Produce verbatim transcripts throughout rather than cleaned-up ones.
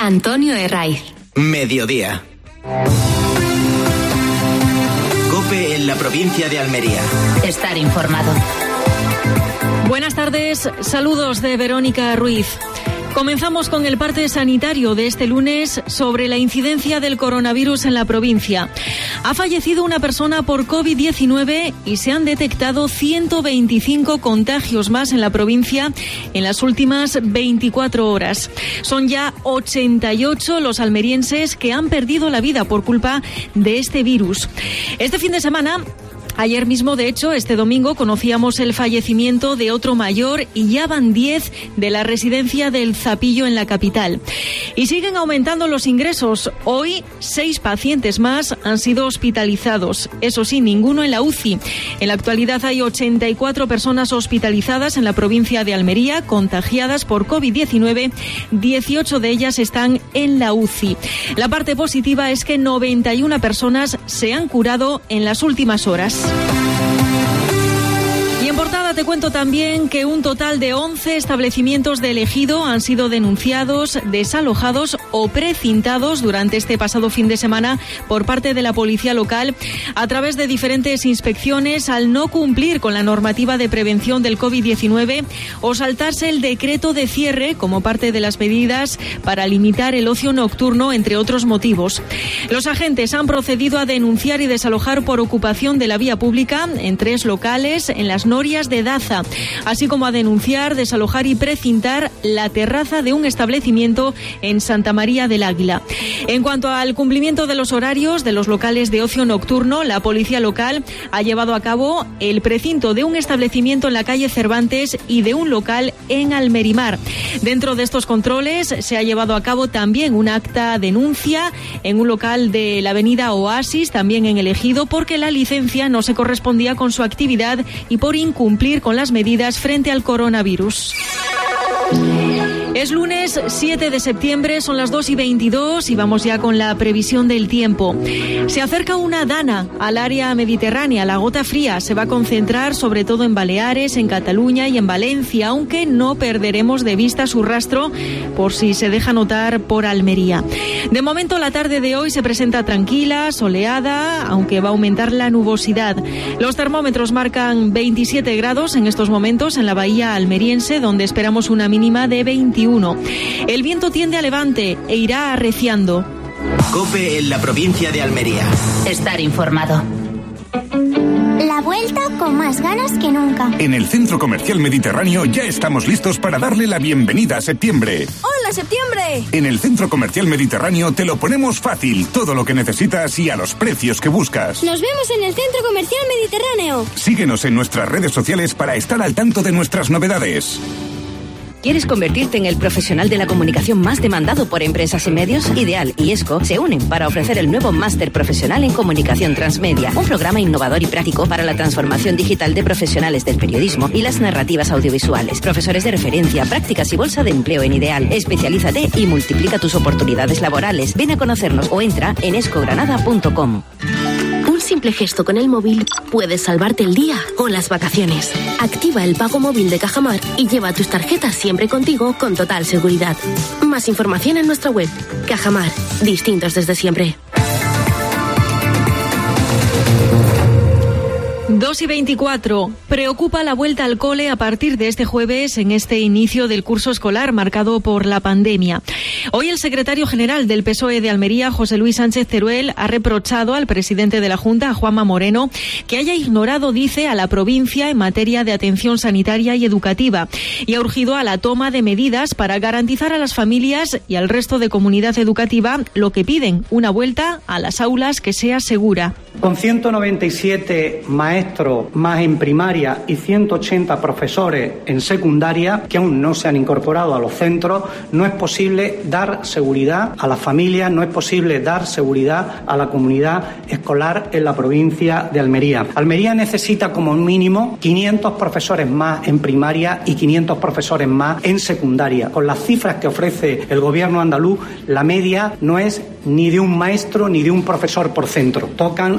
Antonio Herraiz. Mediodía. COPE en la provincia de Almería. Estar informado. Buenas tardes, saludos de Verónica Ruiz. Comenzamos con el parte sanitario de este lunes sobre la incidencia del coronavirus en la provincia. Ha fallecido una persona por COVID diecinueve y se han detectado ciento veinticinco contagios más en la provincia en las últimas veinticuatro horas. Son ya ochenta y ocho los almerienses que han perdido la vida por culpa de este virus. Este fin de semana... Ayer mismo, de hecho, este domingo, conocíamos el fallecimiento de otro mayor y ya van diez de la residencia del Zapillo en la capital. Y siguen aumentando los ingresos. Hoy, seis pacientes más han sido hospitalizados. Eso sí, ninguno en la U C I. En la actualidad hay ochenta y cuatro personas hospitalizadas en la provincia de Almería, contagiadas por COVID diecinueve. dieciocho de ellas están en la U C I. La parte positiva es que noventa y una personas se han curado en las últimas horas. Y en portada te cuento también que un total de once establecimientos de Ejido han sido denunciados, desalojados o precintados durante este pasado fin de semana por parte de la policía local a través de diferentes inspecciones al no cumplir con la normativa de prevención del COVID diecinueve o saltarse el decreto de cierre como parte de las medidas para limitar el ocio nocturno, entre otros motivos. Los agentes han procedido a denunciar y desalojar por ocupación de la vía pública en tres locales en las Norias de Daza, así como a denunciar, desalojar y precintar la terraza de un establecimiento en Santa María del Águila. En cuanto al cumplimiento de los horarios de los locales de ocio nocturno, la policía local ha llevado a cabo el precinto de un establecimiento en la calle Cervantes y de un local en Almerimar. Dentro de estos controles se ha llevado a cabo también una acta denuncia en un local de la avenida Oasis, también en el Ejido, porque la licencia no se correspondía con su actividad y por incumplir con las medidas frente al coronavirus. Es lunes siete de septiembre, son las dos y veintidós y vamos ya con la previsión del tiempo. Se acerca una dana al área mediterránea. La gota fría se va a concentrar sobre todo en Baleares, en Cataluña y en Valencia, aunque no perderemos de vista su rastro por si se deja notar por Almería. De momento la tarde de hoy se presenta tranquila, soleada, aunque va a aumentar la nubosidad. Los termómetros marcan veintisiete grados en estos momentos en la bahía almeriense, donde esperamos una mínima de veintiuno. El viento tiende a levante e irá arreciando. COPE en la provincia de Almería. Estar informado. La vuelta con más ganas que nunca. En el Centro Comercial Mediterráneo ya estamos listos para darle la bienvenida a septiembre. ¡Hola, septiembre! En el Centro Comercial Mediterráneo te lo ponemos fácil, todo lo que necesitas y a los precios que buscas. Nos vemos en el Centro Comercial Mediterráneo. Síguenos en nuestras redes sociales para estar al tanto de nuestras novedades. ¿Quieres convertirte en el profesional de la comunicación más demandado por empresas y medios? Ideal y ESCO se unen para ofrecer el nuevo Máster Profesional en Comunicación Transmedia, un programa innovador y práctico para la transformación digital de profesionales del periodismo y las narrativas audiovisuales. Profesores de referencia, prácticas y bolsa de empleo en Ideal. Especialízate y multiplica tus oportunidades laborales. Ven a conocernos o entra en escogranada punto com. Un simple gesto con el móvil puede salvarte el día o las vacaciones. Activa el pago móvil de Cajamar y lleva tus tarjetas siempre contigo con total seguridad. Más información en nuestra web. Cajamar, distintos desde siempre. dos y veinticuatro. Preocupa la vuelta al cole a partir de este jueves en este inicio del curso escolar marcado por la pandemia. Hoy el secretario general del P S O E de Almería, José Luis Sánchez Teruel, ha reprochado al presidente de la Junta, a Juanma Moreno, que haya ignorado, dice, a la provincia en materia de atención sanitaria y educativa y ha urgido a la toma de medidas para garantizar a las familias y al resto de comunidad educativa lo que piden, una vuelta a las aulas que sea segura. Con ciento noventa y siete maestros más en primaria y ciento ochenta profesores en secundaria que aún no se han incorporado a los centros, no es posible dar seguridad a las familias, no es posible dar seguridad a la comunidad escolar en la provincia de Almería. Almería necesita como mínimo quinientos profesores más en primaria y quinientos profesores más en secundaria. Con las cifras que ofrece el gobierno andaluz, la media no es ni de un maestro ni de un profesor por centro. Tocan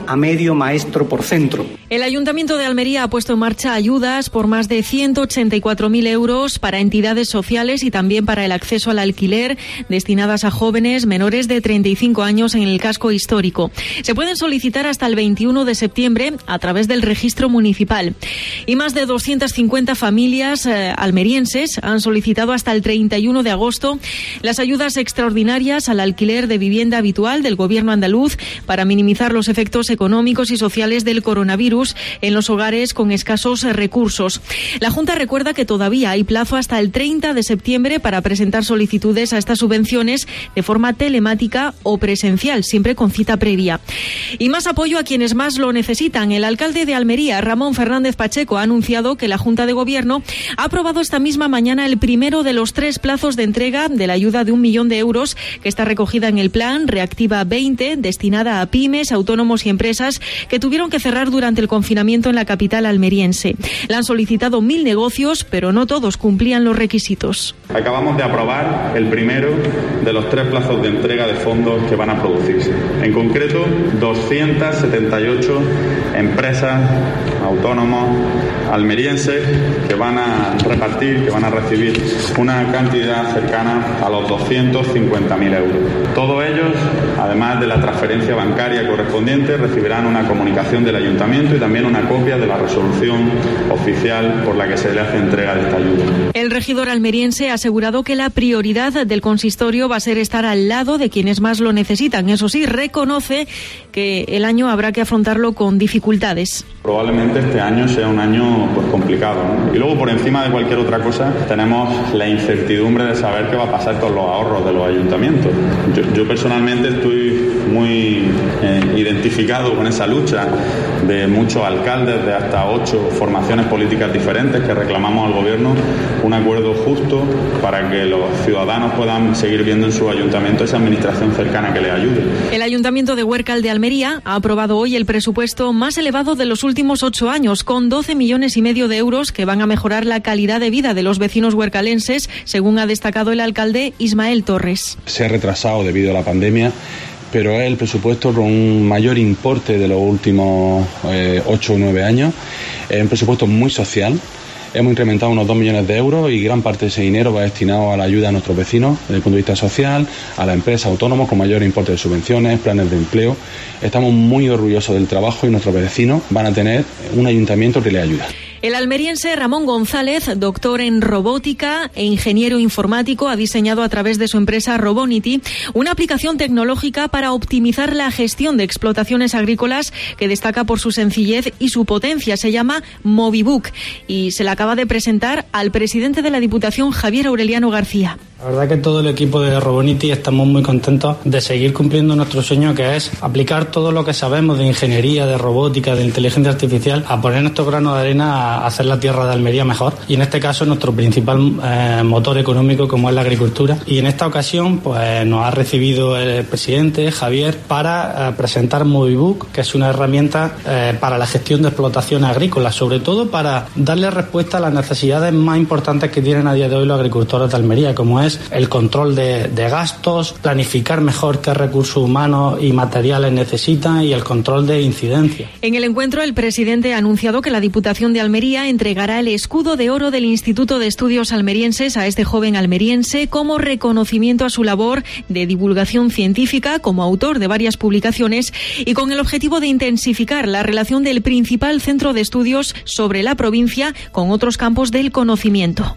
correspondan a medio maestro por centro. El Ayuntamiento de Almería ha puesto en marcha ayudas por más de ciento ochenta y cuatro mil euros para entidades sociales y también para el acceso al alquiler, destinadas a jóvenes menores de treinta y cinco años en el casco histórico. Se pueden solicitar hasta el veintiuno de septiembre a través del registro municipal. Y más de doscientas cincuenta familias eh, almerienses han solicitado hasta el treinta y uno de agosto las ayudas extraordinarias al alquiler de vivienda habitual del Gobierno andaluz para minimizar los efectos económicos y sociales del coronavirus en los hogares con escasos recursos. La Junta recuerda que todavía hay plazo hasta el treinta de septiembre para presentar solicitudes a estas subvenciones de forma telemática o presencial, siempre con cita previa. Y más apoyo a quienes más lo necesitan. El alcalde de Almería, Ramón Fernández Pacheco, ha anunciado que la Junta de Gobierno ha aprobado esta misma mañana el primero de los tres plazos de entrega de la ayuda de un millón de euros que está recogida en el plan Reactiva veinte, destinada a pymes, autónomos y empresas que tuvieron que cerrar durante el confinamiento en la capital almeriense. La han solicitado mil negocios, pero no todos cumplían los requisitos. Acabamos de aprobar el primero de los tres plazos de entrega de fondos que van a producirse. En concreto, doscientas setenta y ocho empresas, autónomos, almerienses que van a repartir, que van a recibir una cantidad cercana a los doscientos cincuenta mil euros. Todos ellos, además de la transferencia bancaria correspondiente, recibirán una comunicación del Ayuntamiento y también una copia de la resolución oficial por la que se le hace entrega de esta ayuda. El regidor almeriense ha asegurado que la prioridad del consistorio va a ser estar al lado de quienes más lo necesitan. Eso sí, reconoce que el año habrá que afrontarlo con dificultades. Probablemente este año sea un año pues complicado, ¿no? Y luego, por encima de cualquier otra cosa, tenemos la incertidumbre de saber qué va a pasar con los ahorros de los ayuntamientos. Yo, yo personalmente estoy muy eh, identificado con esa lucha de muchos alcaldes de hasta ocho formaciones políticas diferentes que reclamamos al gobierno un acuerdo justo para que los ciudadanos puedan seguir viendo en su ayuntamiento esa administración cercana que les ayude. El Ayuntamiento de Huércal de Almería ha aprobado hoy el presupuesto más elevado de los últimos ocho años, con doce millones y medio de euros que van a mejorar la calidad de vida de los vecinos huercalenses, según ha destacado el alcalde Ismael Torres. Se ha retrasado debido a la pandemia, pero es el presupuesto con un mayor importe de los últimos eh, ocho o nueve años. Es un presupuesto muy social. Hemos incrementado unos dos millones de euros y gran parte de ese dinero va destinado a la ayuda a nuestros vecinos desde el punto de vista social, a las empresas autónomas con mayor importe de subvenciones, planes de empleo. Estamos muy orgullosos del trabajo y nuestros vecinos van a tener un ayuntamiento que les ayuda. El almeriense Ramón González, doctor en robótica e ingeniero informático, ha diseñado a través de su empresa Robonity una aplicación tecnológica para optimizar la gestión de explotaciones agrícolas que destaca por su sencillez y su potencia. Se llama Movibook y se la acaba de presentar al presidente de la Diputación, Javier Aureliano García. La verdad que todo el equipo de Robonity estamos muy contentos de seguir cumpliendo nuestro sueño, que es aplicar todo lo que sabemos de ingeniería, de robótica, de inteligencia artificial, a poner nuestro grano de arena a hacer la tierra de Almería mejor. Y en este caso nuestro principal eh, motor económico, como es la agricultura. Y en esta ocasión pues nos ha recibido el presidente, Javier, para eh, presentar Movibook, que es una herramienta eh, para la gestión de explotaciones agrícolas, sobre todo para darle respuesta a las necesidades más importantes que tienen a día de hoy los agricultores de Almería, como es el control de, de gastos, planificar mejor qué recursos humanos y materiales necesitan y el control de incidencias. En el encuentro, el presidente ha anunciado que la Diputación de Almería entregará el escudo de oro del Instituto de Estudios Almerienses a este joven almeriense como reconocimiento a su labor de divulgación científica como autor de varias publicaciones y con el objetivo de intensificar la relación del principal centro de estudios sobre la provincia con otros campos del conocimiento.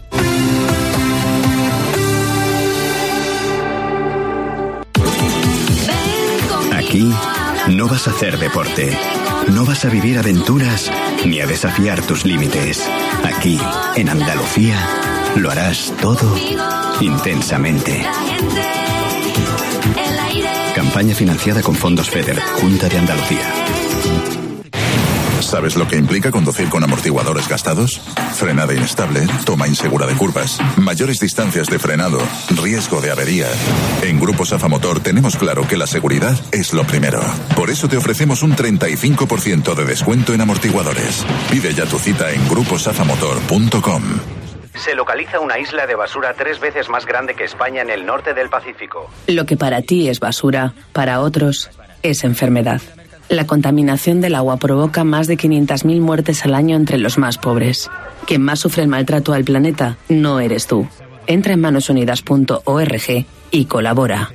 Aquí no vas a hacer deporte, no vas a vivir aventuras ni a desafiar tus límites. Aquí, en Andalucía, lo harás todo intensamente. Campaña financiada con fondos FEDER, Junta de Andalucía. ¿Sabes lo que implica conducir con amortiguadores gastados? Frenada inestable, toma insegura de curvas, mayores distancias de frenado, riesgo de avería. En Grupo Safa Motor tenemos claro que la seguridad es lo primero. Por eso te ofrecemos un treinta y cinco por ciento de descuento en amortiguadores. Pide ya tu cita en grupo safa motor punto com. Se localiza una isla de basura tres veces más grande que España en el norte del Pacífico. Lo que para ti es basura, para otros es enfermedad. La contaminación del agua provoca más de quinientas mil muertes al año entre los más pobres. Quien más sufre el maltrato al planeta no eres tú. Entra en manos unidas punto org y colabora.